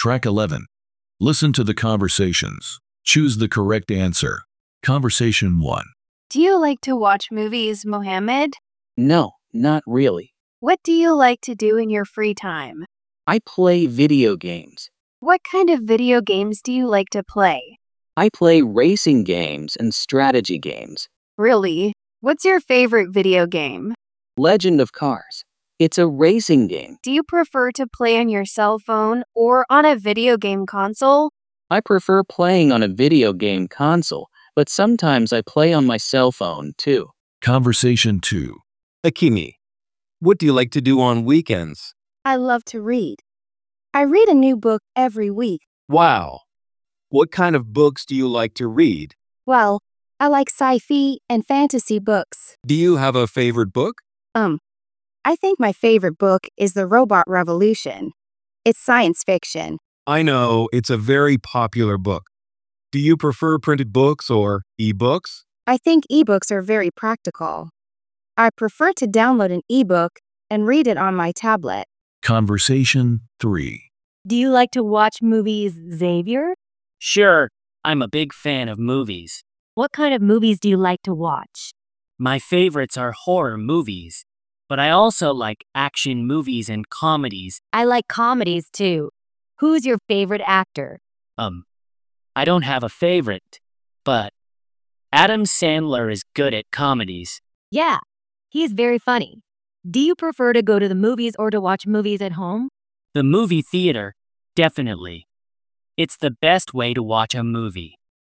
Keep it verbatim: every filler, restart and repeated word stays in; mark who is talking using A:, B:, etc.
A: Track eleven. Listen to the conversations. Choose the correct answer. Conversation one.
B: Do you like to watch movies, Mohammed?
C: No, not really.
B: What do you like to do in your free time?
C: I play video games.
B: What kind of video games do you like to play?
C: I play racing games and strategy games.
B: Really? What's your favorite video game?
C: Legend of Cars. It's a racing game.
B: Do you prefer to play on your cell phone or on a video game console?
C: I prefer playing on a video game console, but sometimes I play on my cell phone too.
A: Conversation two.
D: Akimi, what do you like to do on weekends?
E: I love to read. I read a new book every week.
D: Wow. What kind of books do you like to read?
E: Well, I like sci-fi and fantasy books.
D: Do you have a favorite book?
E: Um, I think my favorite book is The Robot Revolution. It's science fiction.
D: I know, it's a very popular book. Do you prefer printed books or e-books?
E: I think ebooks are very practical. I prefer to download an ebook and read it on my tablet.
A: Conversation three.
F: Do you like to watch movies, Xavier?
G: Sure, I'm a big fan of movies.
F: What kind of movies do you like to watch?
G: My favorites are horror movies, but I also like action movies and comedies.
F: I like comedies too. Who's your favorite actor?
G: Um, I don't have a favorite, but Adam Sandler is good at comedies.
F: Yeah, he's very funny. Do you prefer to go to the movies or to watch movies at home?
G: The movie theater, definitely. It's the best way to watch a movie.